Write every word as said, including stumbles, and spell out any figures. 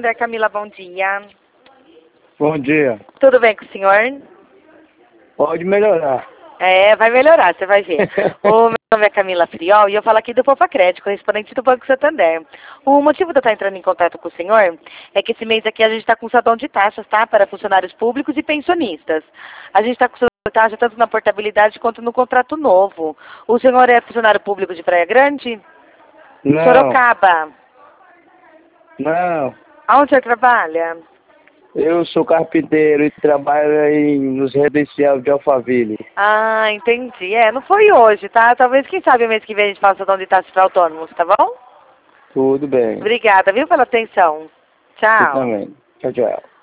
André Camila, bom dia. Bom dia. Tudo bem com o senhor? Pode melhorar. É, vai melhorar, você vai ver. O meu nome é Camila Friol e eu falo aqui do Poupa Crédito, correspondente do Banco Santander. O motivo de eu estar entrando em contato com o senhor é que esse mês aqui a gente está com salão de taxas, tá? Para funcionários públicos e pensionistas. A gente está com salão de taxa tanto na portabilidade quanto no contrato novo. O senhor é funcionário público de Praia Grande? Não. Sorocaba. Não. Aonde o senhor trabalha? Eu sou carpinteiro e trabalho em, nos residenciais de Alphaville. Ah, entendi. É, não foi hoje, tá? Talvez, quem sabe, mês que vem a gente faça salão de taxas para autônomos, tá bom? Tudo bem. Obrigada, viu, pela atenção. Você Tchau. também. Tchau, tchau.